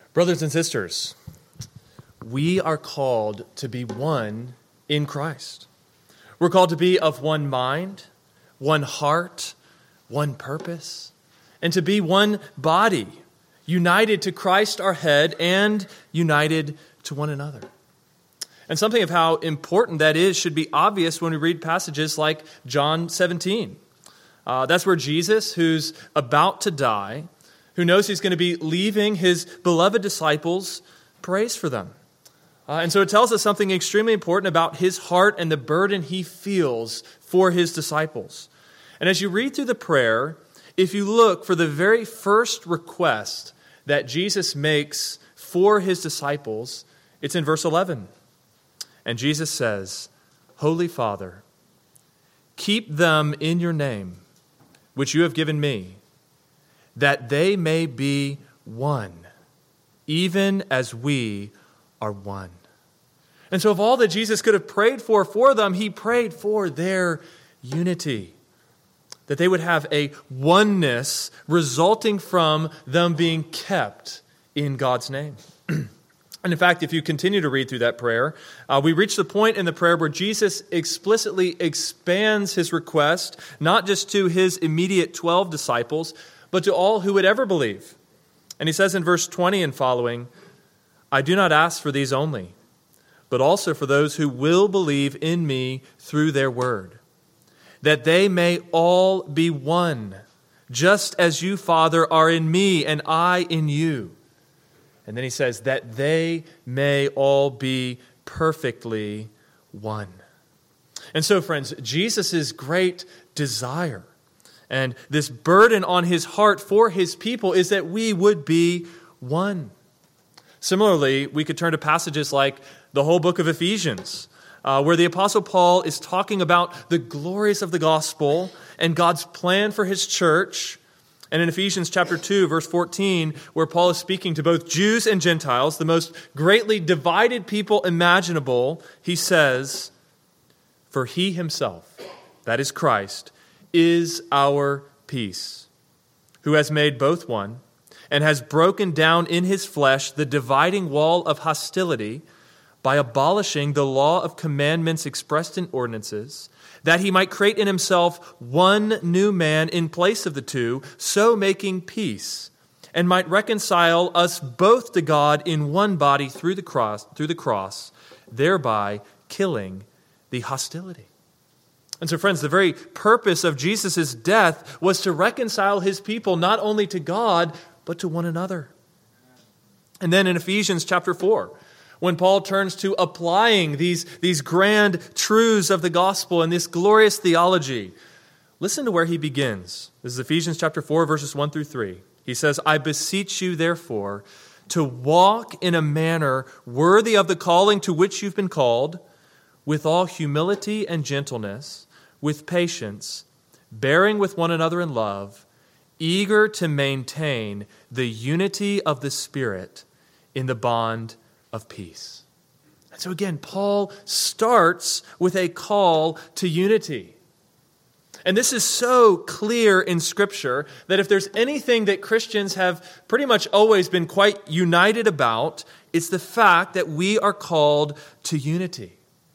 Brothers and sisters, we are called to be one in Christ. We're called to be of one mind, one heart, one purpose, and to be one body, united to Christ our head and united to one another. And something of how important that is should be obvious when we read passages like John 17. That's where Jesus, who's about to die, who knows he's going to be leaving his beloved disciples, prays for them. And so it tells us something extremely important about his heart and the burden he feels for his disciples. And as you read through the prayer, if you look for the very first request that Jesus makes for his disciples, it's in verse 11. And Jesus says, "Holy Father, keep them in your name, which you have given me, that they may be one, even as we are one." And so of all that Jesus could have prayed for them, he prayed for their unity, that they would have a oneness resulting from them being kept in God's name. And in fact, if you continue to read through that prayer, we reach the point in the prayer where Jesus explicitly expands his request, not just to his immediate 12 disciples, but to all who would ever believe. And he says in verse 20 and following, "I do not ask for these only, but also for those who will believe in me through their word, that they may all be one, just as you, Father, are in me and I in you." And then he says, "that they may all be perfectly one." And so, friends, Jesus' great desire and this burden on his heart for his people is that we would be one. Similarly, we could turn to passages like the whole book of Ephesians, where the Apostle Paul is talking about the glories of the gospel and God's plan for his church. And in Ephesians chapter 2, verse 14, where Paul is speaking to both Jews and Gentiles, the most greatly divided people imaginable, he says, "For he himself," that is Christ, "is our peace, who has made both one, and has broken down in his flesh the dividing wall of hostility by abolishing the law of commandments expressed in ordinances, that he might create in himself one new man in place of the two, so making peace, and might reconcile us both to God in one body through the cross, thereby killing the hostility." And so, friends, the very purpose of Jesus' death was to reconcile his people not only to God, but to one another. And then in Ephesians chapter 4, when Paul turns to applying these grand truths of the gospel and this glorious theology, listen to where he begins. This is Ephesians chapter 4, verses 1 through 3. He says, "I beseech you, therefore, to walk in a manner worthy of the calling to which you've been called, with all humility and gentleness, with patience, bearing with one another in love, eager to maintain the unity of the Spirit in the bond of peace." And so again, Paul starts with a call to unity. And this is so clear in Scripture that if there's anything that Christians have pretty much always been quite united about, it's the fact that we are called to unity.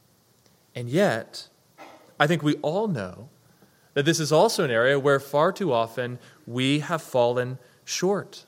And yet, I think we all know that this is also an area where far too often we have fallen short.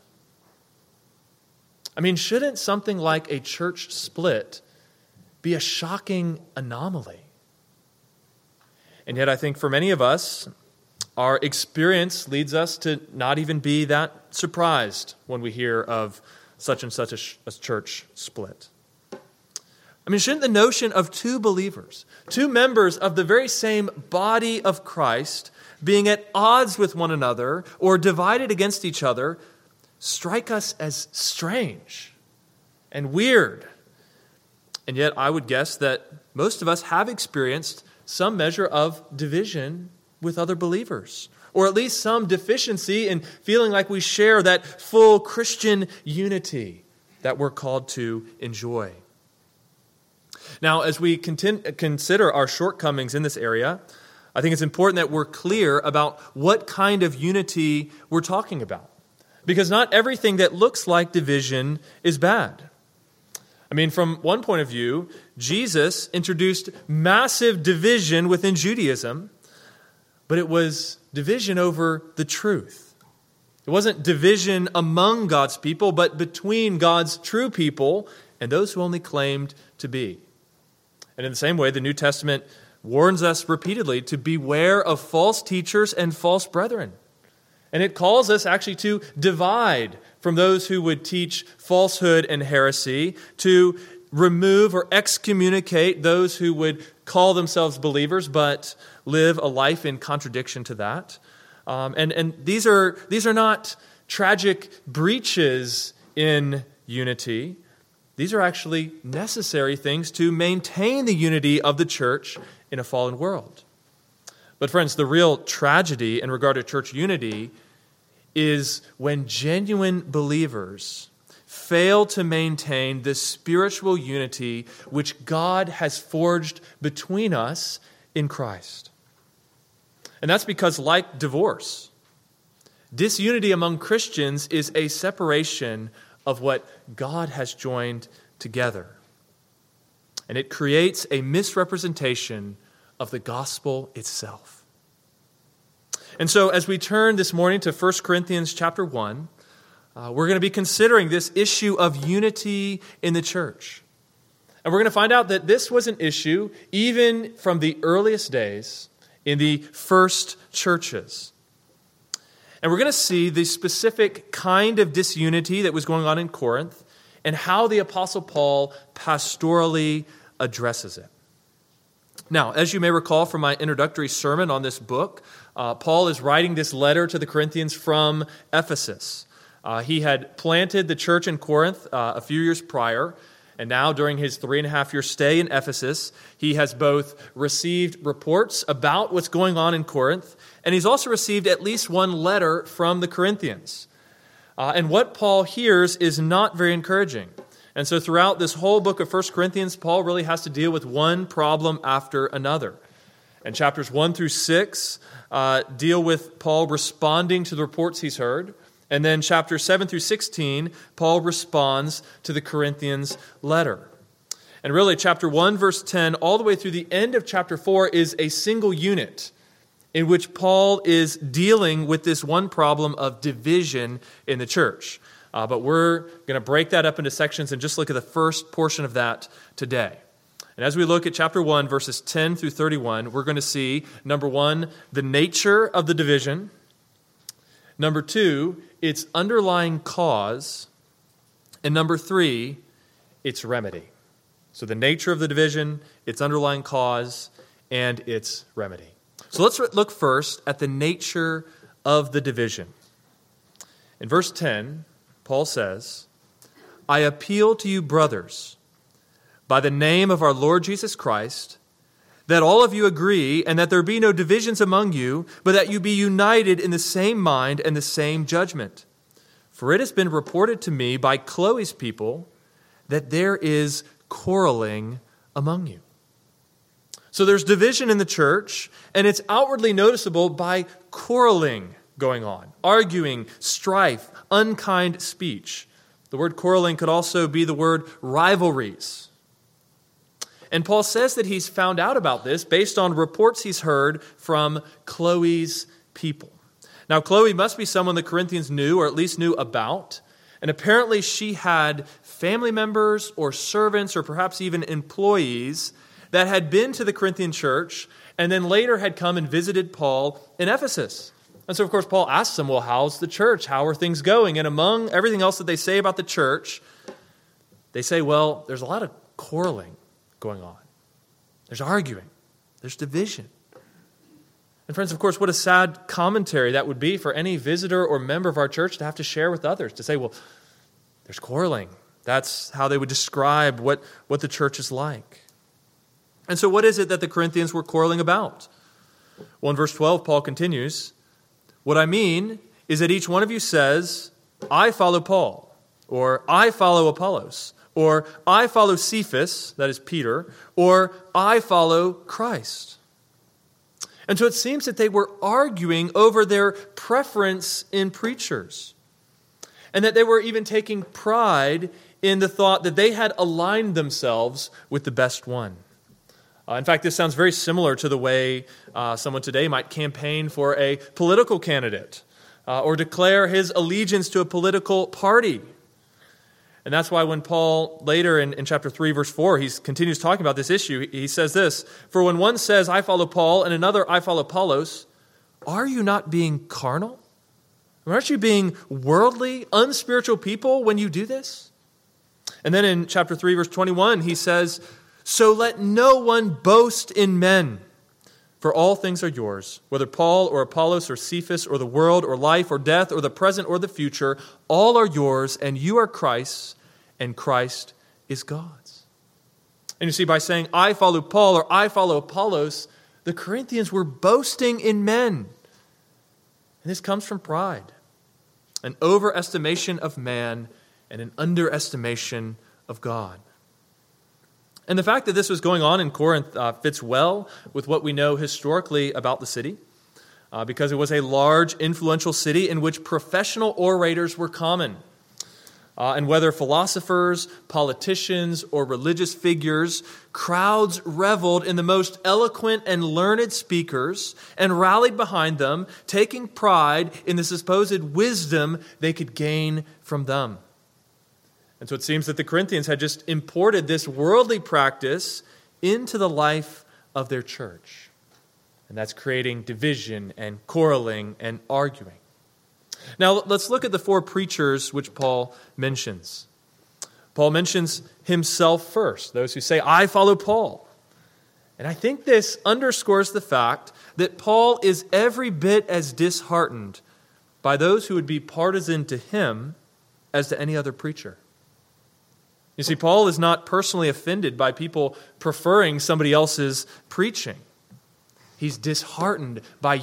I mean, shouldn't something like a church split be a shocking anomaly? And yet I think for many of us, our experience leads us to not even be that surprised when we hear of such and such a church split. I mean, shouldn't the notion of two believers, two members of the very same body of Christ, being at odds with one another or divided against each other, strike us as strange and weird? And yet I would guess that most of us have experienced some measure of division with other believers, or at least some deficiency in feeling like we share that full Christian unity that we're called to enjoy. Now, as we consider our shortcomings in this area, I think it's important that we're clear about what kind of unity we're talking about. Because not everything that looks like division is bad. I mean, from one point of view, Jesus introduced massive division within Judaism, but it was division over the truth. It wasn't division among God's people, but between God's true people and those who only claimed to be. And in the same way, the New Testament warns us repeatedly to beware of false teachers and false brethren. And it calls us actually to divide from those who would teach falsehood and heresy, to remove or excommunicate those who would call themselves believers but live a life in contradiction to that. And these are not tragic breaches in unity. These are actually necessary things to maintain the unity of the church in a fallen world. But friends, the real tragedy in regard to church unity is when genuine believers fail to maintain the spiritual unity which God has forged between us in Christ. And that's because, like divorce, disunity among Christians is a separation of what God has joined together. And it creates a misrepresentation of the gospel itself. And so as we turn this morning to 1 Corinthians chapter 1, we're going to be considering this issue of unity in the church. And we're going to find out that this was an issue even from the earliest days in the first churches. And we're going to see the specific kind of disunity that was going on in Corinth and how the Apostle Paul pastorally addresses it. Now, as you may recall from my introductory sermon on this book, Paul is writing this letter to the Corinthians from Ephesus. He had planted the church in Corinth a few years prior, and now during his 3.5-year stay in Ephesus, he has both received reports about what's going on in Corinth, and he's also received at least one letter from the Corinthians. And what Paul hears is not very encouraging. And so throughout this whole book of 1 Corinthians, Paul really has to deal with one problem after another. And chapters 1 through 6 deal with Paul responding to the reports he's heard. And then chapters 7 through 16, Paul responds to the Corinthians' letter. And really, chapter 1, verse 10, all the way through the end of chapter 4 is a single unit in which Paul is dealing with this one problem of division in the church. But we're going to break that up into sections and just look at the first portion of that today. And as we look at chapter 1, verses 10 through 31, we're going to see, number 1, the nature of the division. Number 2, its underlying cause. And number 3, its remedy. So the nature of the division, its underlying cause, and its remedy. So let's look first at the nature of the division. In verse 10, Paul says, "I appeal to you, brothers, by the name of our Lord Jesus Christ, that all of you agree and that there be no divisions among you, but that you be united in the same mind and the same judgment. For it has been reported to me by Chloe's people that there is quarreling among you." So there's division in the church, and it's outwardly noticeable by quarreling going on, arguing, strife, unkind speech. The word quarreling could also be the word rivalries. And Paul says that he's found out about this based on reports he's heard from Chloe's people. Now, Chloe must be someone the Corinthians knew, or at least knew about. And apparently she had family members or servants or perhaps even employees that had been to the Corinthian church and then later had come and visited Paul in Ephesus. And so, of course, Paul asks them, well, how's the church? How are things going? And among everything else that they say about the church, they say, well, there's a lot of quarreling going on. There's arguing. There's division. And friends, of course, what a sad commentary that would be for any visitor or member of our church to have to share with others, to say, well, there's quarreling. That's how they would describe what the church is like. And so what is it that the Corinthians were quarreling about? Well, in verse 12, Paul continues, "What I mean is that each one of you says, 'I follow Paul,' or 'I follow Apollos,' or 'I follow Cephas,' that is Peter, or 'I follow Christ.'" And so it seems that they were arguing over their preference in preachers. and that they were even taking pride in the thought that they had aligned themselves with the best one. In fact, this sounds very similar to the way someone today might campaign for a political candidate or declare his allegiance to a political party. And that's why when Paul, later in chapter 3, verse 4, he continues talking about this issue, he says this, "For when one says, 'I follow Paul,' and another, 'I follow Apollos,' are you not being carnal? Aren't you being worldly, unspiritual people when you do this?" And then in chapter 3, verse 21, he says, "So let no one boast in men, for all things are yours, whether Paul or Apollos or Cephas or the world or life or death or the present or the future, all are yours, and you are Christ's, and Christ is God's." And you see, by saying, "I follow Paul" or "I follow Apollos," the Corinthians were boasting in men. And this comes from pride, an overestimation of man and an underestimation of God. And the fact that this was going on in Corinth fits well with what we know historically about the city, because it was a large, influential city in which professional orators were common. And whether philosophers, politicians, or religious figures, crowds reveled in the most eloquent and learned speakers and rallied behind them, taking pride in the supposed wisdom they could gain from them. And so it seems that the Corinthians had just imported this worldly practice into the life of their church. And that's creating division and quarreling and arguing. Now let's look at the four preachers which Paul mentions. Paul mentions himself first, those who say, "I follow Paul." And I think this underscores the fact that Paul is every bit as disheartened by those who would be partisan to him as to any other preacher. You see, Paul is not personally offended by people preferring somebody else's preaching. He's disheartened by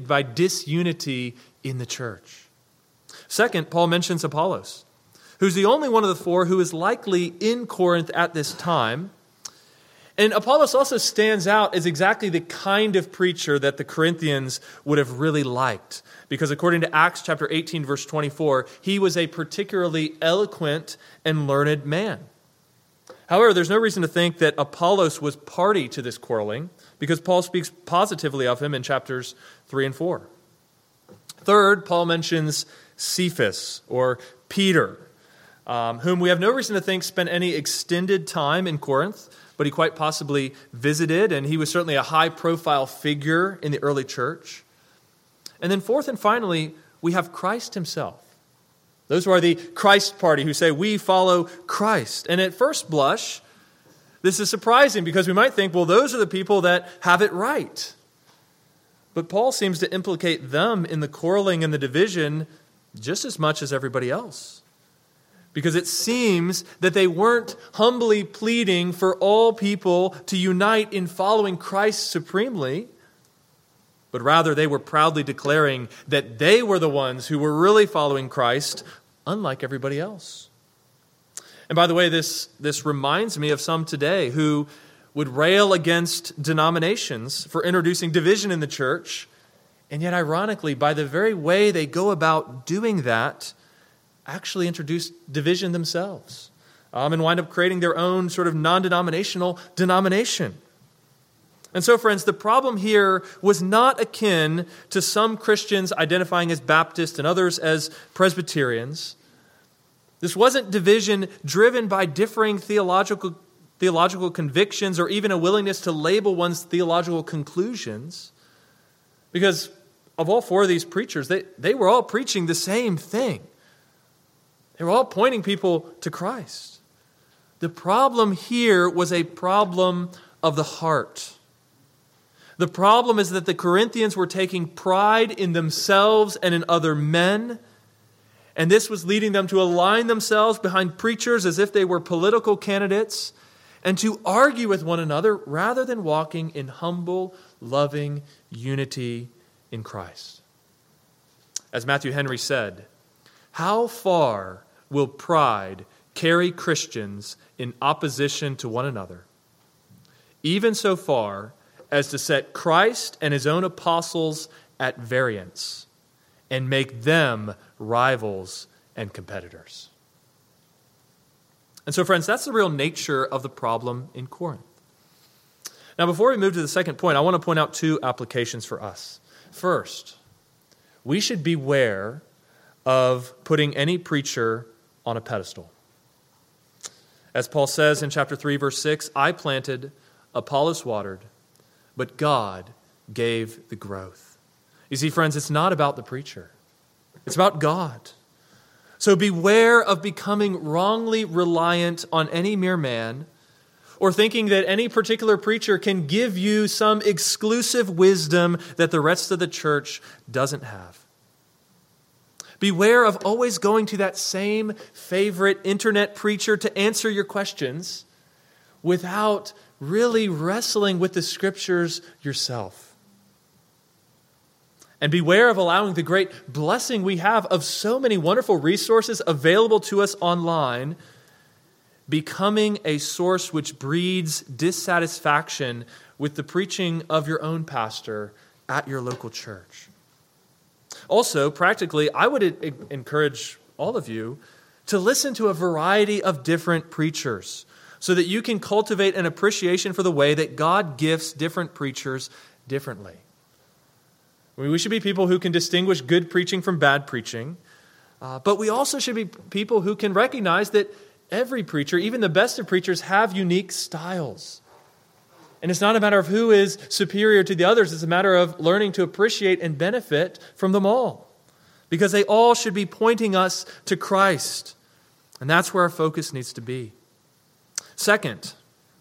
disunity in the church. Second, Paul mentions Apollos, who's the only one of the four who is likely in Corinth at this time. And Apollos also stands out as exactly the kind of preacher that the Corinthians would have really liked. Because according to Acts chapter 18, verse 24, he was a particularly eloquent and learned man. However, there's no reason to think that Apollos was party to this quarreling, because Paul speaks positively of him in chapters 3 and 4. Third, Paul mentions Cephas, or Peter, whom we have no reason to think spent any extended time in Corinth, but he quite possibly visited, and he was certainly a high-profile figure in the early church. And then fourth and finally, we have Christ himself. Those who are the Christ party who say, "We follow Christ." And at first blush, this is surprising because we might think, well, those are the people that have it right. But Paul seems to implicate them in the quarreling and the division just as much as everybody else. Because it seems that they weren't humbly pleading for all people to unite in following Christ supremely, but rather they were proudly declaring that they were the ones who were really following Christ, unlike everybody else. And by the way, this reminds me of some today who would rail against denominations for introducing division in the church, and yet ironically, by the very way they go about doing that, actually introduce division themselves, and wind up creating their own sort of non-denominational denomination. And so, friends, the problem here was not akin to some Christians identifying as Baptist and others as Presbyterians. This wasn't division driven by differing theological convictions or even a willingness to label one's theological conclusions. Because of all four of these preachers, they were all preaching the same thing. They were all pointing people to Christ. The problem here was a problem of the heart. The problem is that the Corinthians were taking pride in themselves and in other men, and this was leading them to align themselves behind preachers as if they were political candidates and to argue with one another rather than walking in humble, loving unity in Christ. As Matthew Henry said, "How far will pride carry Christians in opposition to one another? Even so far as to set Christ and his own apostles at variance and make them rivals and competitors. And so, friends, that's the real nature of the problem in Corinth. Now, before we move to the second point, I want to point out two applications for us. First, we should beware of putting any preacher on a pedestal. As Paul says in chapter 3, verse 6, I planted, Apollos watered, but God gave the growth. You see, friends, it's not about the preacher. It's about God. So beware of becoming wrongly reliant on any mere man, or thinking that any particular preacher can give you some exclusive wisdom that the rest of the church doesn't have. Beware of always going to that same favorite internet preacher to answer your questions without really wrestling with the Scriptures yourself. And beware of allowing the great blessing we have of so many wonderful resources available to us online becoming a source which breeds dissatisfaction with the preaching of your own pastor at your local church. Also, practically, I would encourage all of you to listen to a variety of different preachers so that you can cultivate an appreciation for the way that God gifts different preachers differently. We should be people who can distinguish good preaching from bad preaching, but we also should be people who can recognize that every preacher, even the best of preachers, have unique styles. And it's not a matter of who is superior to the others. It's a matter of learning to appreciate and benefit from them all. Because they all should be pointing us to Christ. And that's where our focus needs to be. Second,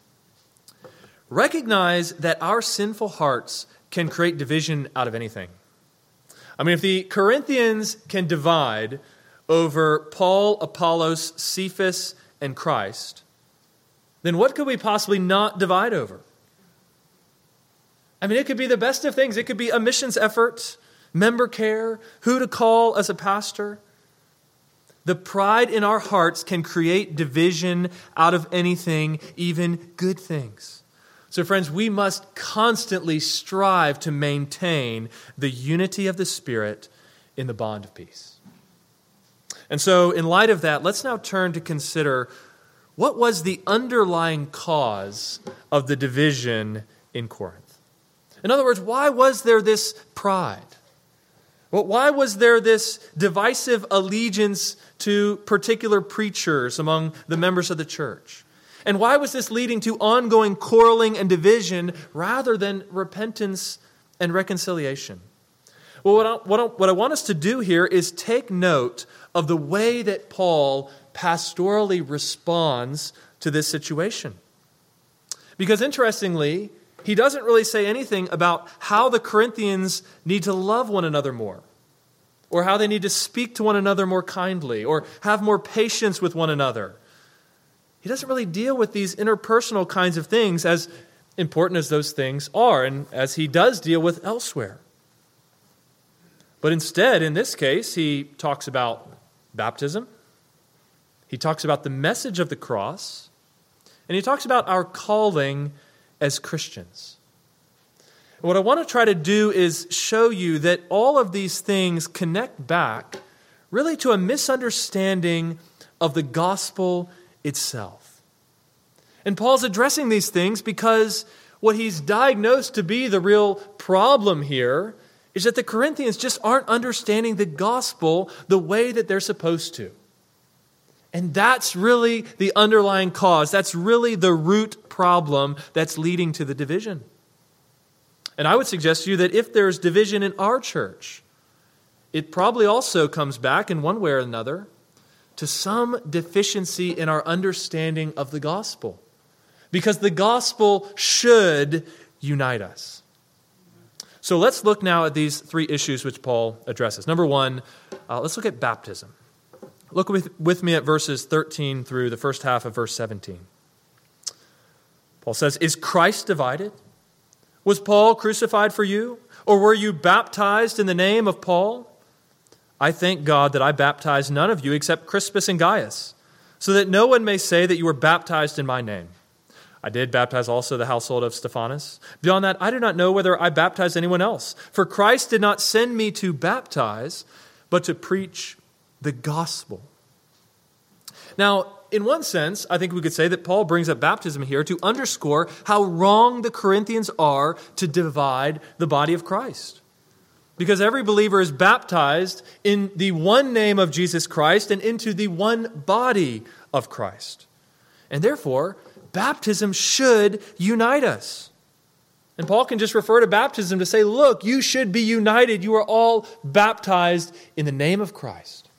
recognize that our sinful hearts can create division out of anything. I mean, if the Corinthians can divide over Paul, Apollos, Cephas, and Christ, then what could we possibly not divide over? I mean, it could be the best of things. It could be a missions effort, member care, who to call as a pastor. The pride in our hearts can create division out of anything, even good things. So, friends, we must constantly strive to maintain the unity of the Spirit in the bond of peace. And so, in light of that, let's now turn to consider what was the underlying cause of the division in Corinth. In other words, why was there this pride? Well, why was there this divisive allegiance to particular preachers among the members of the church? And why was this leading to ongoing quarreling and division rather than repentance and reconciliation? Well, what I want us to do here is take note of the way that Paul pastorally responds to this situation. Because interestingly, he doesn't really say anything about how the Corinthians need to love one another more, or how they need to speak to one another more kindly, or have more patience with one another. He doesn't really deal with these interpersonal kinds of things, as important as those things are, and as he does deal with elsewhere. But instead, in this case, he talks about baptism, he talks about the message of the cross, and he talks about our calling as Christians. And what I want to try to do is show you that all of these things connect back really to a misunderstanding of the gospel itself. And Paul's addressing these things because what he's diagnosed to be the real problem here is that the Corinthians just aren't understanding the gospel the way that they're supposed to. And that's really the underlying cause. That's really the root problem that's leading to the division. And I would suggest to you that if there's division in our church, it probably also comes back in one way or another to some deficiency in our understanding of the gospel. Because the gospel should unite us. So let's look now at these three issues which Paul addresses. Number one, let's look at baptism. Look with me at verses 13 through the first half of verse 17. Paul says, "Is Christ divided? Was Paul crucified for you? Or were you baptized in the name of Paul? I thank God that I baptized none of you except Crispus and Gaius, so that no one may say that you were baptized in my name. I did baptize also the household of Stephanas. Beyond that, I do not know whether I baptized anyone else. For Christ did not send me to baptize, but to preach the gospel. Now, in one sense, I think we could say that Paul brings up baptism here to underscore how wrong the Corinthians are to divide the body of Christ. Because every believer is baptized in the one name of Jesus Christ and into the one body of Christ. And therefore, baptism should unite us. And Paul can just refer to baptism to say, look, you should be united. You are all baptized in the name of Christ.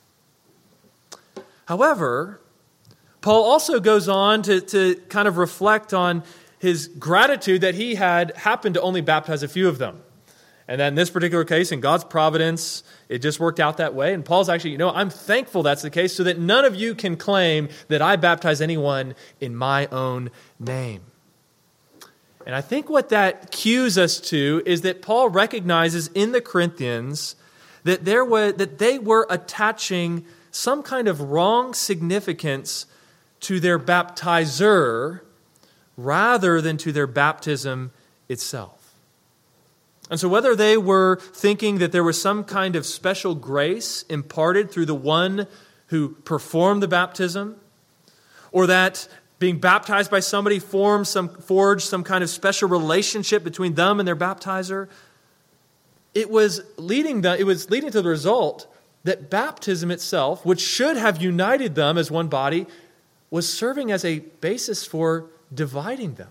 However, Paul also goes on to kind of reflect on his gratitude that he had happened to only baptize a few of them. And that in this particular case, in God's providence, it just worked out that way. And Paul's actually, I'm thankful that's the case so that none of you can claim that I baptize anyone in my own name. And I think what that cues us to is that Paul recognizes in the Corinthians that they were attaching some kind of wrong significance to their baptizer rather than to their baptism itself. And so whether they were thinking that there was some kind of special grace imparted through the one who performed the baptism, or that being baptized by somebody forged some kind of special relationship between them and their baptizer, it was leading to the result that baptism itself, which should have united them as one body, was serving as a basis for dividing them.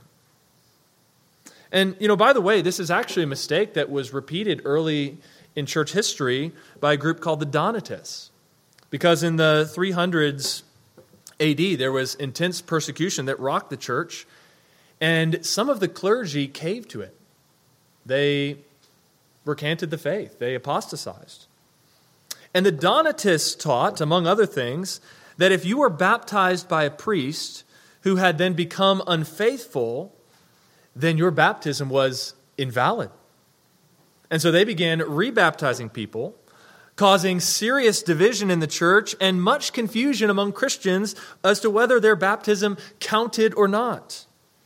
And, by the way, this is actually a mistake that was repeated early in church history by a group called the Donatists. Because in the 300s AD, there was intense persecution that rocked the church, and some of the clergy caved to it. They recanted the faith. They apostatized. And the Donatists taught, among other things, that if you were baptized by a priest who had then become unfaithful, then your baptism was invalid. And so they began rebaptizing people, causing serious division in the church and much confusion among Christians as to whether their baptism counted or not.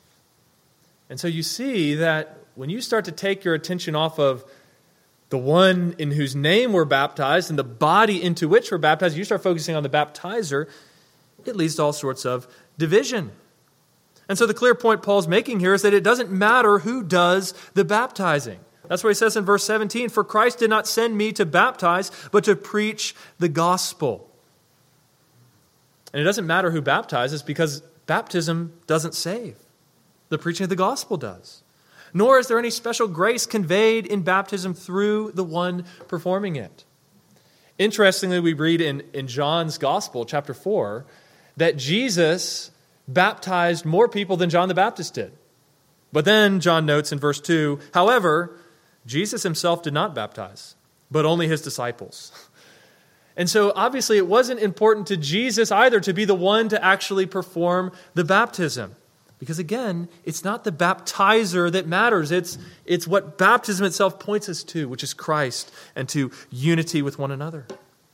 And so you see that when you start to take your attention off of the one in whose name we're baptized and the body into which we're baptized, you start focusing on the baptizer, it leads to all sorts of division. And so the clear point Paul's making here is that it doesn't matter who does the baptizing. That's what he says in verse 17, "For Christ did not send me to baptize, but to preach the gospel." And it doesn't matter who baptizes because baptism doesn't save. The preaching of the gospel does. Nor is there any special grace conveyed in baptism through the one performing it. Interestingly, we read in John's Gospel, chapter 4, that Jesus baptized more people than John the Baptist did. But then John notes in verse 2, however, Jesus himself did not baptize, but only his disciples. And so obviously it wasn't important to Jesus either to be the one to actually perform the baptism. Because again, it's not the baptizer that matters. It's what baptism itself points us to, which is Christ and to unity with one another.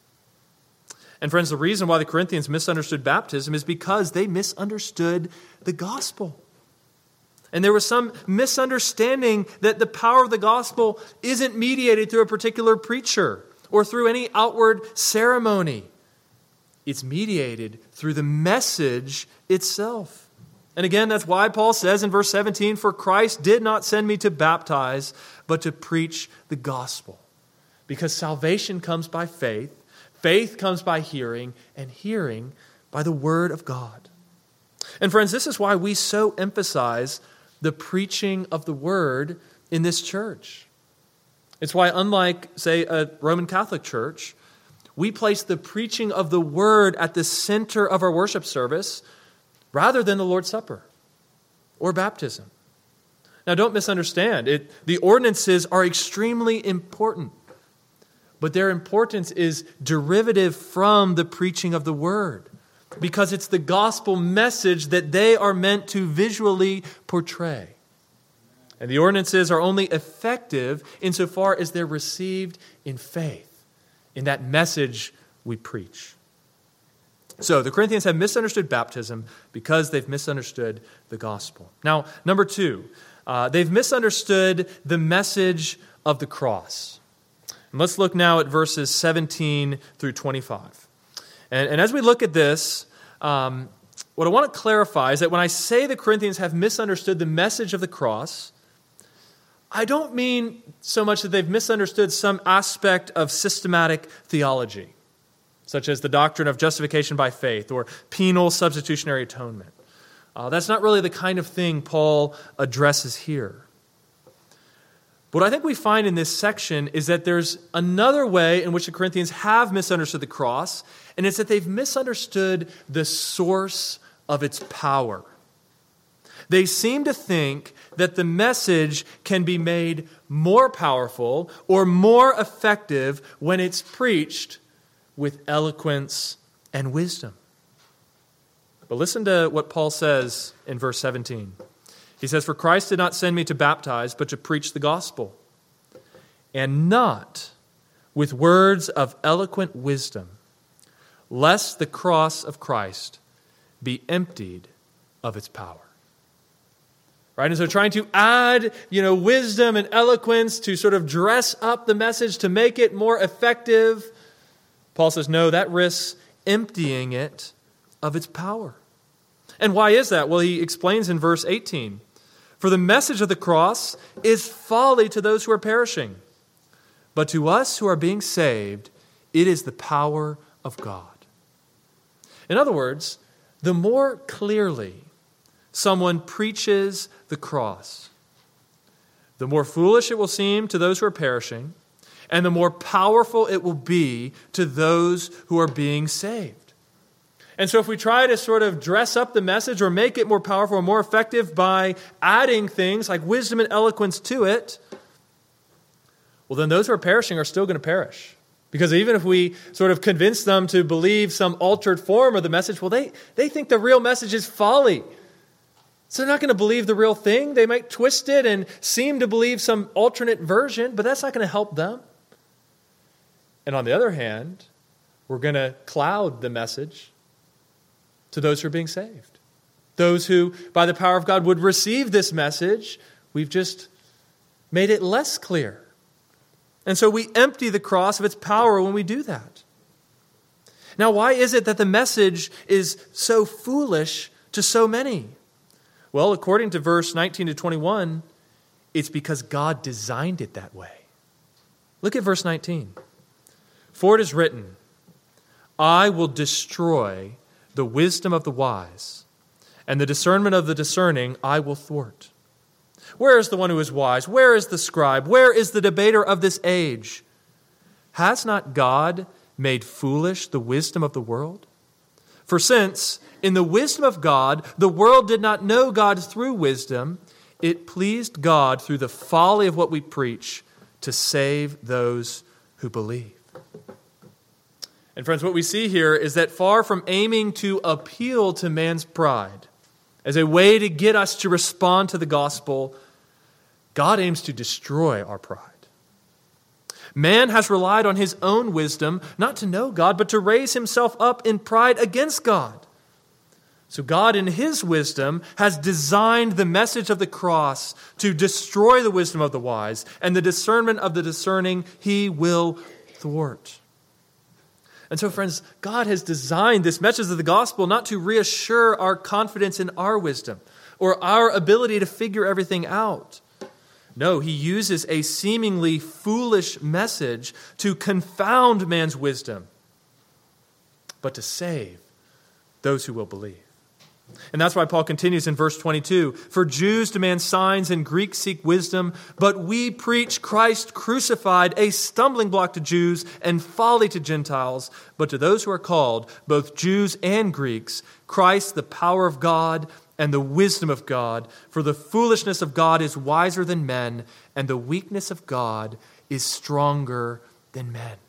And friends, the reason why the Corinthians misunderstood baptism is because they misunderstood the gospel. And there was some misunderstanding that the power of the gospel isn't mediated through a particular preacher or through any outward ceremony. It's mediated through the message itself. And again, that's why Paul says in verse 17, "For Christ did not send me to baptize, but to preach the gospel." Because salvation comes by faith, faith comes by hearing, and hearing by the word of God. And friends, this is why we so emphasize the preaching of the word in this church. It's why, unlike, say, a Roman Catholic church, we place the preaching of the word at the center of our worship service rather than the Lord's Supper or baptism. Now, don't misunderstand. The ordinances are extremely important, but their importance is derivative from the preaching of the word because it's the gospel message that they are meant to visually portray. And the ordinances are only effective insofar as they're received in faith, in that message we preach. So the Corinthians have misunderstood baptism because they've misunderstood the gospel. Now, number two, they've misunderstood the message of the cross. And let's look now at verses 17 through 25. And as we look at this, what I want to clarify is that when I say the Corinthians have misunderstood the message of the cross, I don't mean so much that they've misunderstood some aspect of systematic theology, such as the doctrine of justification by faith or penal substitutionary atonement. That's not really the kind of thing Paul addresses here. What I think we find in this section is that there's another way in which the Corinthians have misunderstood the cross, and it's that they've misunderstood the source of its power. They seem to think that the message can be made more powerful or more effective when it's preached with eloquence and wisdom. But listen to what Paul says in verse 17. He says, "For Christ did not send me to baptize, but to preach the gospel, and not with words of eloquent wisdom, lest the cross of Christ be emptied of its power." Right? And so trying to add, wisdom and eloquence to sort of dress up the message to make it more effective, Paul says, no, that risks emptying it of its power. And why is that? Well, he explains in verse 18. "For the message of the cross is folly to those who are perishing, but to us who are being saved, it is the power of God." In other words, the more clearly someone preaches the cross, the more foolish it will seem to those who are perishing, and the more powerful it will be to those who are being saved. And so if we try to sort of dress up the message or make it more powerful or more effective by adding things like wisdom and eloquence to it, well, then those who are perishing are still going to perish. Because even if we sort of convince them to believe some altered form of the message, well, they think the real message is folly. So they're not going to believe the real thing. They might twist it and seem to believe some alternate version, but that's not going to help them. And on the other hand, we're going to cloud the message to those who are being saved. Those who, by the power of God, would receive this message, we've just made it less clear. And so we empty the cross of its power when we do that. Now, why is it that the message is so foolish to so many? Well, according to verse 19 to 21, it's because God designed it that way. Look at verse 19. "For it is written, I will destroy the wisdom of the wise, and the discernment of the discerning I will thwart. Where is the one who is wise? Where is the scribe? Where is the debater of this age? Has not God made foolish the wisdom of the world? For since, in the wisdom of God, the world did not know God through wisdom, it pleased God through the folly of what we preach to save those who believe." And friends, what we see here is that far from aiming to appeal to man's pride as a way to get us to respond to the gospel, God aims to destroy our pride. Man has relied on his own wisdom, not to know God, but to raise himself up in pride against God. So God, in his wisdom, has designed the message of the cross to destroy the wisdom of the wise, and the discernment of the discerning he will thwart. And so, friends, God has designed this message of the gospel not to reassure our confidence in our wisdom or our ability to figure everything out. No, he uses a seemingly foolish message to confound man's wisdom, but to save those who will believe. And that's why Paul continues in verse 22, "For Jews demand signs and Greeks seek wisdom, but we preach Christ crucified, a stumbling block to Jews and folly to Gentiles. But to those who are called, both Jews and Greeks, Christ the power of God and the wisdom of God. For the foolishness of God is wiser than men, and the weakness of God is stronger than men."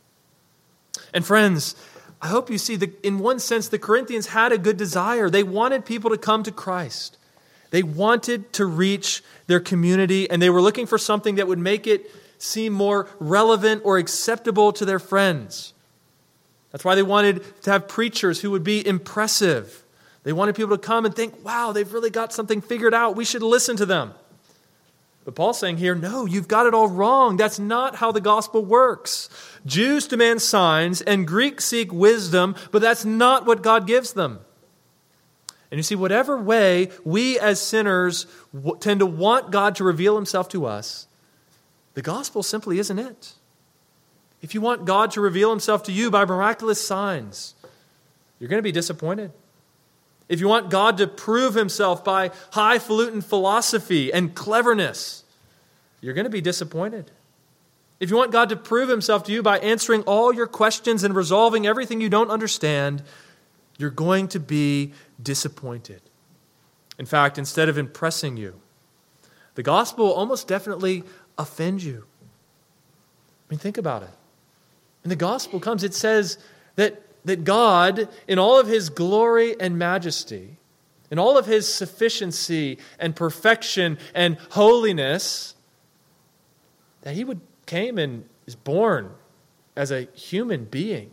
And friends, I hope you see that in one sense, the Corinthians had a good desire. They wanted people to come to Christ. They wanted to reach their community, and they were looking for something that would make it seem more relevant or acceptable to their friends. That's why they wanted to have preachers who would be impressive. They wanted people to come and think, wow, they've really got something figured out. We should listen to them. But Paul's saying here, no, you've got it all wrong. That's not how the gospel works. Jews demand signs and Greeks seek wisdom, but that's not what God gives them. And you see, whatever way we as sinners tend to want God to reveal himself to us, the gospel simply isn't it. If you want God to reveal himself to you by miraculous signs, you're going to be disappointed. If you want God to prove himself by highfalutin philosophy and cleverness, you're going to be disappointed. If you want God to prove himself to you by answering all your questions and resolving everything you don't understand, you're going to be disappointed. In fact, instead of impressing you, the gospel will almost definitely offend you. I mean, think about it. When the gospel comes, it says that God, in all of his glory and majesty, in all of his sufficiency and perfection and holiness, that he came and is born as a human being.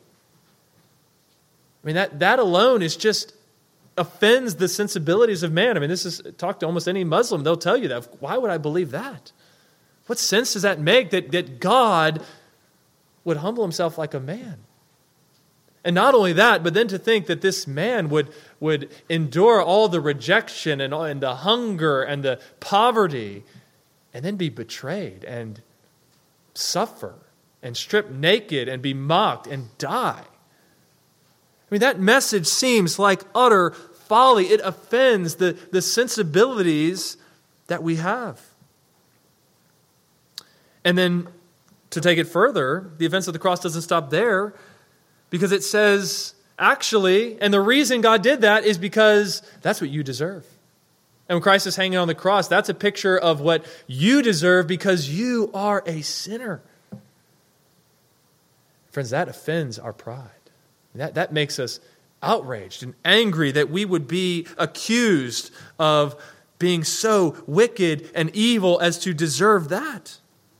I mean, that alone is just offends the sensibilities of man. I mean, talk to almost any Muslim, they'll tell you that. Why would I believe that? What sense does that make that God would humble himself like a man? And not only that, but then to think that this man would endure all the rejection and the hunger and the poverty and then be betrayed and suffer and stripped naked and be mocked and die. I mean, that message seems like utter folly. It offends the sensibilities that we have. And then to take it further, the offense of the cross doesn't stop there, because it says, actually, and the reason God did that is because that's what you deserve. And when Christ is hanging on the cross, that's a picture of what you deserve because you are a sinner. Friends, that offends our pride. That makes us outraged and angry that we would be accused of being so wicked and evil as to deserve that.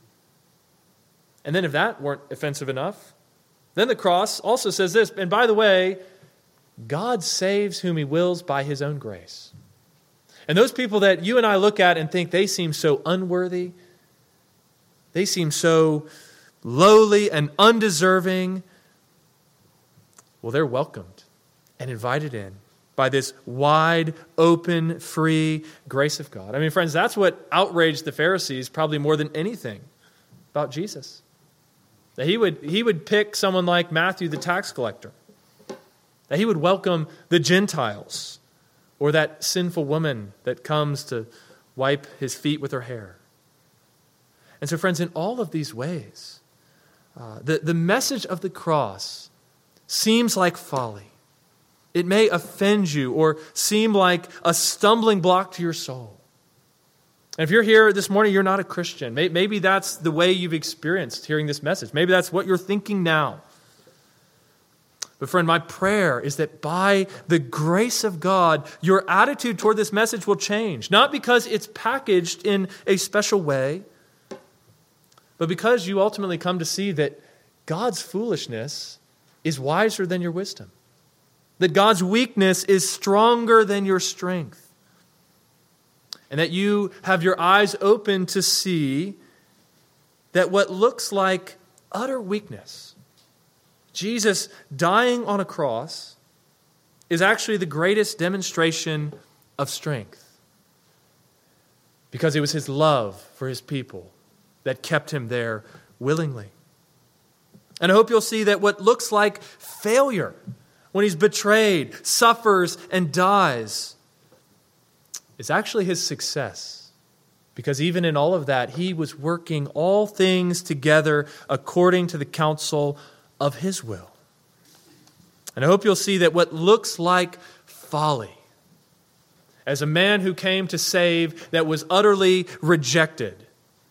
And then if that weren't offensive enough, then the cross also says this, and by the way, God saves whom he wills by his own grace. And those people that you and I look at and think they seem so unworthy, they seem so lowly and undeserving, well, they're welcomed and invited in by this wide, open, free grace of God. I mean, friends, that's what outraged the Pharisees probably more than anything about Jesus. That he would pick someone like Matthew the tax collector. That he would welcome the Gentiles or that sinful woman that comes to wipe his feet with her hair. And so, friends, in all of these ways, the message of the cross seems like folly. It may offend you or seem like a stumbling block to your soul. And if you're here this morning, you're not a Christian. Maybe that's the way you've experienced hearing this message. Maybe that's what you're thinking now. But friend, my prayer is that by the grace of God, your attitude toward this message will change. Not because it's packaged in a special way, but because you ultimately come to see that God's foolishness is wiser than your wisdom. That God's weakness is stronger than your strength. And that you have your eyes open to see that what looks like utter weakness, Jesus dying on a cross, is actually the greatest demonstration of strength. Because it was his love for his people that kept him there willingly. And I hope you'll see that what looks like failure, when he's betrayed, suffers, and dies, is actually his success. Because even in all of that, he was working all things together according to the counsel of his will. And I hope you'll see that what looks like folly, as a man who came to save that was utterly rejected,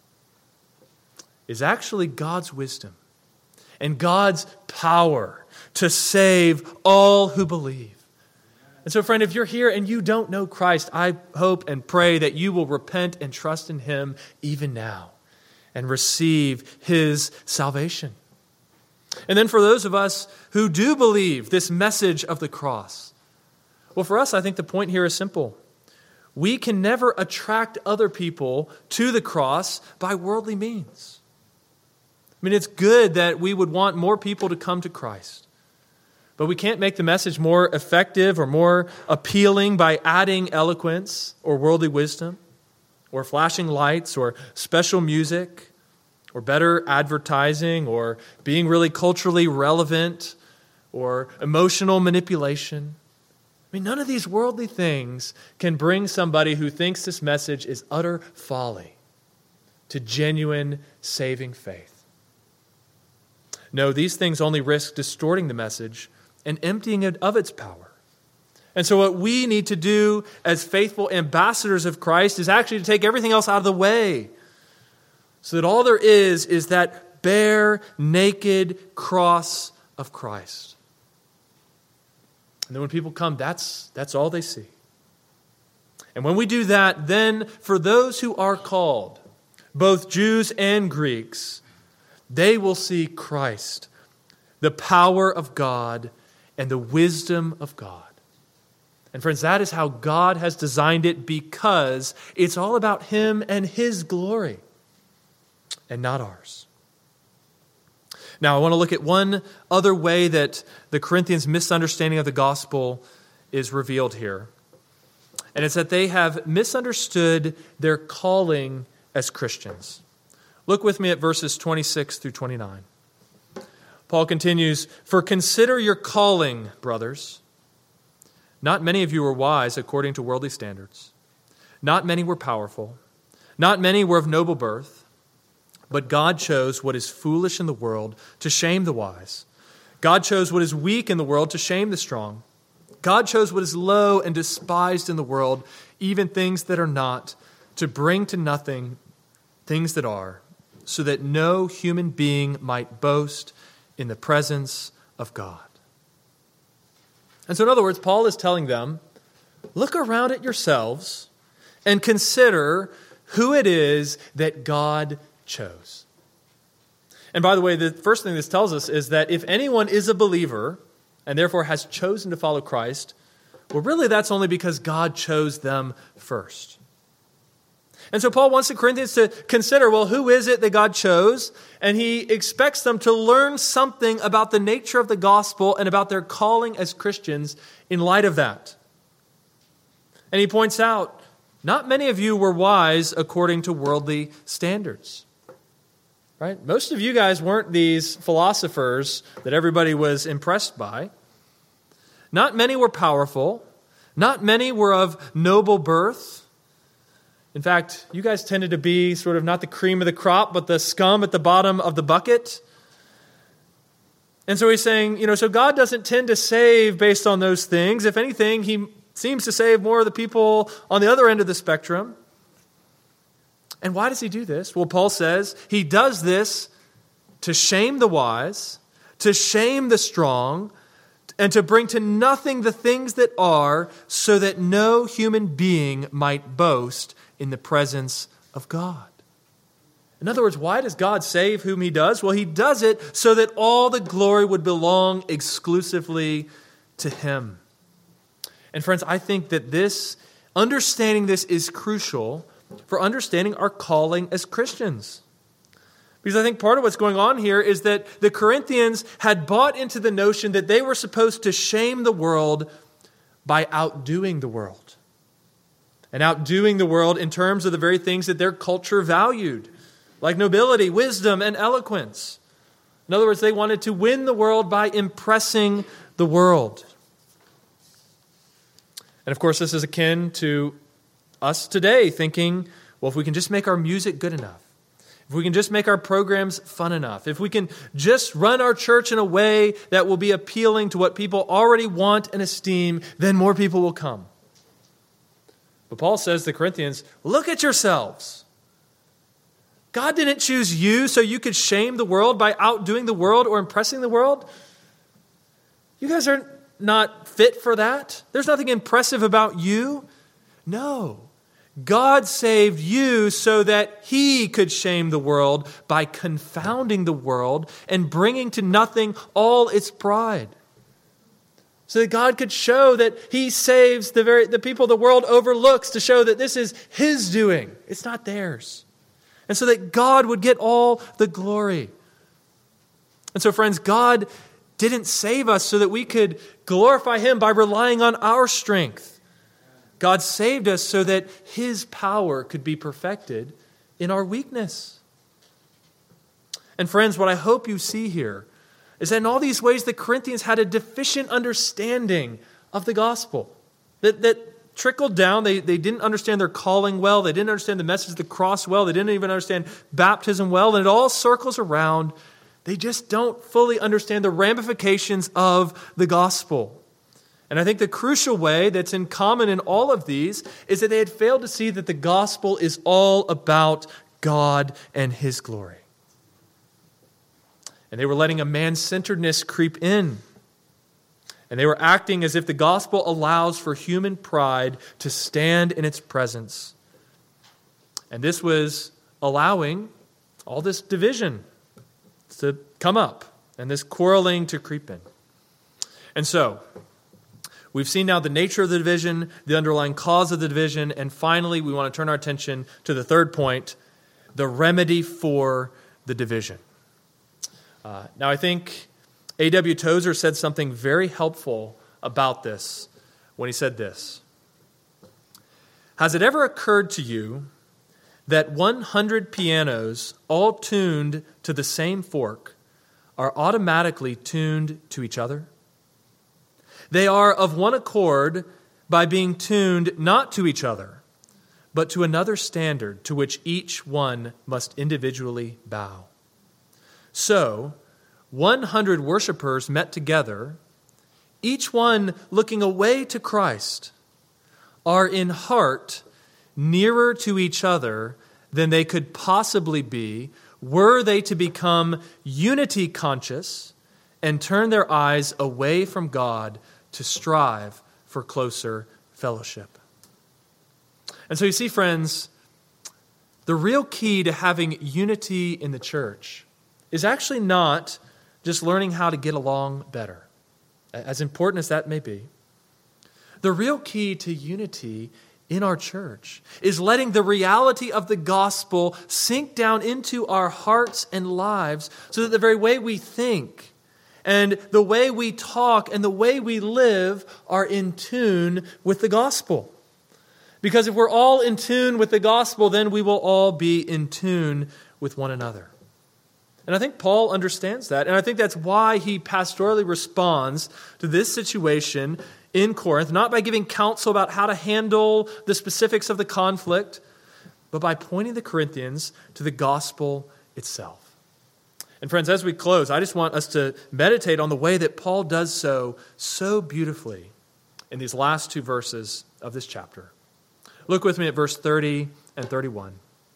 is actually God's wisdom and God's power to save all who believe. And so, friend, if you're here and you don't know Christ, I hope and pray that you will repent and trust in him even now and receive his salvation. And then for those of us who do believe this message of the cross, well, for us, I think the point here is simple. we can never attract other people to the cross by worldly means. I mean, it's good that we would want more people to come to Christ, but we can't make the message more effective or more appealing by adding eloquence or worldly wisdom or flashing lights or special music or better advertising or being really culturally relevant or emotional manipulation. I mean, none of these worldly things can bring somebody who thinks this message is utter folly to genuine saving faith. No, these things only risk distorting the message and emptying it of its power. And so what we need to do as faithful ambassadors of Christ is actually to take everything else out of the way so that all there is that bare, naked cross of Christ. And then when people come, that's all they see. And when we do that, then for those who are called, both Jews and Greeks, they will see Christ, the power of God and the wisdom of God. And friends, that is how God has designed it, because it's all about Him and His glory and not ours. Now, I want to look at one other way that the Corinthians' misunderstanding of the gospel is revealed here. And it's that they have misunderstood their calling as Christians. Look with me at verses 26 through 29. Paul continues, "For consider your calling, brothers. Not many of you were wise according to worldly standards. Not many were powerful. Not many were of noble birth. But God chose what is foolish in the world to shame the wise. God chose what is weak in the world to shame the strong. God chose what is low and despised in the world, even things that are not, to bring to nothing things that are, so that no human being might boast in the presence of God." And so in other words, Paul is telling them, look around at yourselves and consider who it is that God chose. And by the way, the first thing this tells us is that if anyone is a believer and therefore has chosen to follow Christ, well, really that's only because God chose them first. And so Paul wants the Corinthians to consider, well, who is it that God chose? And he expects them to learn something about the nature of the gospel and about their calling as Christians in light of that. And he points out, not many of you were wise according to worldly standards. Right? Most of you guys weren't these philosophers that everybody was impressed by. Not many were powerful. Not many were of noble birth. In fact, you guys tended to be sort of not the cream of the crop, but the scum at the bottom of the bucket. And so he's saying, so God doesn't tend to save based on those things. If anything, He seems to save more of the people on the other end of the spectrum. And why does He do this? Well, Paul says He does this to shame the wise, to shame the strong, and to bring to nothing the things that are, so that no human being might boast in the presence of God. In other words, why does God save whom He does? Well, He does it so that all the glory would belong exclusively to Him. And friends, I think that understanding this is crucial for understanding our calling as Christians. Because I think part of what's going on here is that the Corinthians had bought into the notion that they were supposed to shame the world by outdoing the world. And outdoing the world in terms of the very things that their culture valued, like nobility, wisdom, and eloquence. In other words, they wanted to win the world by impressing the world. And of course, this is akin to us today thinking, well, if we can just make our music good enough, if we can just make our programs fun enough, if we can just run our church in a way that will be appealing to what people already want and esteem, then more people will come. But Paul says to the Corinthians, look at yourselves. God didn't choose you so you could shame the world by outdoing the world or impressing the world. You guys are not fit for that. There's nothing impressive about you. No. God saved you so that He could shame the world by confounding the world and bringing to nothing all its pride. so that God could show that he saves the people the world overlooks, to show that this is his doing. It's not theirs. And so that God would get all the glory. And so, friends, God didn't save us so that we could glorify him by relying on our strength. God saved us so that his power could be perfected in our weakness. And friends, what I hope you see here is that in all these ways, the Corinthians had a deficient understanding of the gospel. That trickled down. They didn't understand their calling well. They didn't understand the message of the cross well. They didn't even understand baptism well. And it all circles around. They just don't fully understand the ramifications of the gospel. And I think the crucial way that's in common in all of these is that they had failed to see that the gospel is all about God and his glory. And they were letting a man-centeredness creep in. And they were acting as if the gospel allows for human pride to stand in its presence. And this was allowing all this division to come up and this quarreling to creep in. And so, we've seen now the nature of the division, the underlying cause of the division, and finally we want to turn our attention to the third point, the remedy for the division. Now, I think A.W. Tozer said something very helpful about this when he said this. Has it ever occurred to you that 100 pianos, all tuned to the same fork, are automatically tuned to each other? They are of one accord by being tuned not to each other, but to another standard to which each one must individually bow. So, 100 worshipers met together, each one looking away to Christ, are in heart nearer to each other than they could possibly be were they to become unity conscious and turn their eyes away from God to strive for closer fellowship. And so you see, friends, the real key to having unity in the church is actually not just learning how to get along better, as important as that may be. The real key to unity in our church is letting the reality of the gospel sink down into our hearts and lives so that the very way we think and the way we talk and the way we live are in tune with the gospel. Because if we're all in tune with the gospel, then we will all be in tune with one another. And I think Paul understands that. And I think that's why he pastorally responds to this situation in Corinth, not by giving counsel about how to handle the specifics of the conflict, but by pointing the Corinthians to the gospel itself. And friends, as we close, I just want us to meditate on the way that Paul does so beautifully in these last two verses of this chapter. Look with me at verse 30 and 31.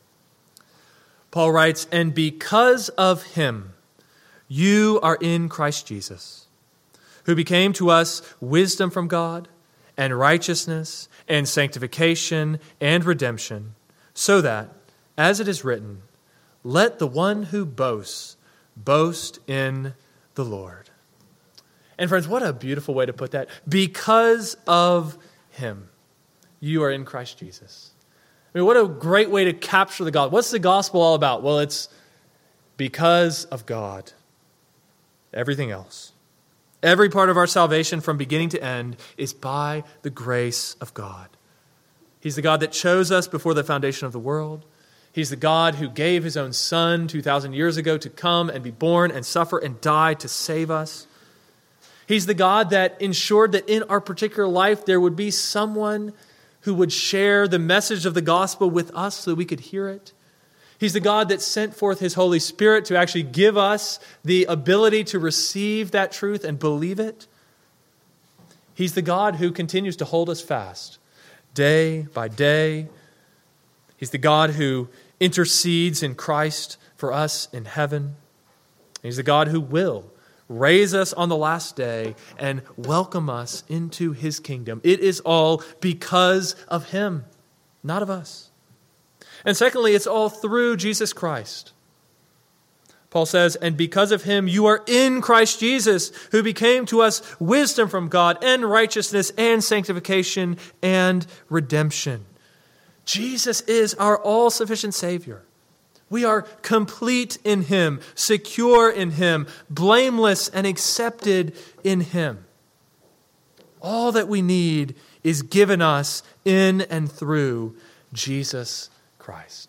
Paul writes, "And because of him, you are in Christ Jesus, who became to us wisdom from God, and righteousness, and sanctification, and redemption, so that, as it is written, let the one who boasts, boast in the Lord." And friends, what a beautiful way to put that. Because of him, you are in Christ Jesus. I mean, what a great way to capture the gospel. What's the gospel all about? Well, it's because of God. Everything else. Every part of our salvation from beginning to end is by the grace of God. He's the God that chose us before the foundation of the world. He's the God who gave his own Son 2,000 years ago to come and be born and suffer and die to save us. He's the God that ensured that in our particular life there would be someone who would share the message of the gospel with us so that we could hear it. He's the God that sent forth his Holy Spirit to actually give us the ability to receive that truth and believe it. He's the God who continues to hold us fast day by day. He's the God who intercedes in Christ for us in heaven. He's the God who will raise us on the last day and welcome us into his kingdom. It is all because of him, not of us. And secondly, it's all through Jesus Christ. Paul says, and because of him you are in Christ Jesus, who became to us wisdom from God and righteousness and sanctification and redemption. Jesus is our all-sufficient Savior. We are complete in him, secure in him, blameless and accepted in him. All that we need is given us in and through Jesus Christ.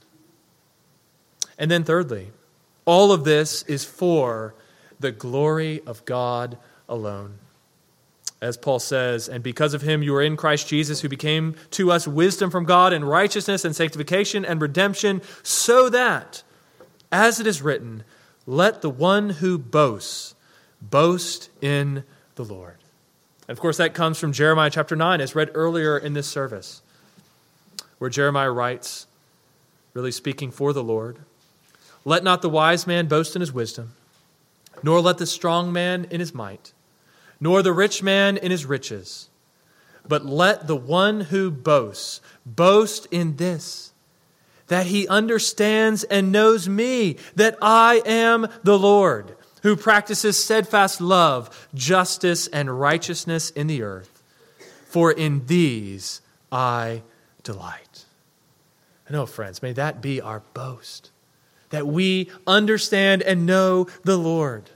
And then thirdly, all of this is for the glory of God alone. As Paul says, and because of him you are in Christ Jesus, who became to us wisdom from God and righteousness and sanctification and redemption, so that, as it is written, let the one who boasts, boast in the Lord. And of course, that comes from Jeremiah chapter 9, as read earlier in this service, where Jeremiah writes, really speaking for the Lord, let not the wise man boast in his wisdom, nor let the strong man in his might, nor the rich man in his riches, but let the one who boasts, boast in this, that he understands and knows me, that I am the Lord, who practices steadfast love, justice, and righteousness in the earth. For in these I delight. I know, friends, may that be our boast, that we understand and know the Lord,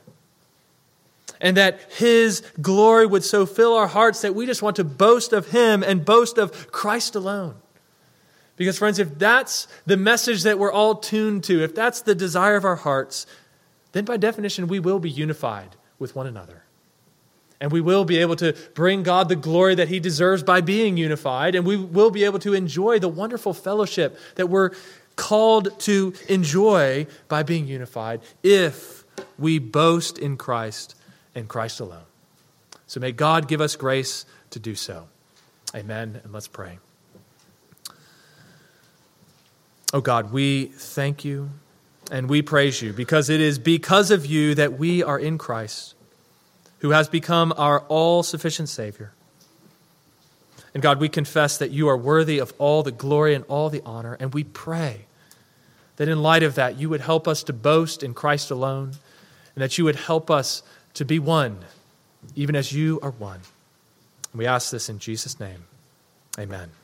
and that his glory would so fill our hearts that we just want to boast of him and boast of Christ alone. Because, friends, if that's the message that we're all tuned to, if that's the desire of our hearts, then by definition we will be unified with one another. And we will be able to bring God the glory that he deserves by being unified, and we will be able to enjoy the wonderful fellowship that we're called to enjoy by being unified if we boast in Christ and Christ alone. So may God give us grace to do so. Amen. And let's pray. Oh God, we thank you and we praise you because it is because of you that we are in Christ, who has become our all-sufficient Savior. And God, we confess that you are worthy of all the glory and all the honor, and we pray that in light of that, you would help us to boast in Christ alone, and that you would help us to be one, even as you are one. And we ask this in Jesus' name. Amen.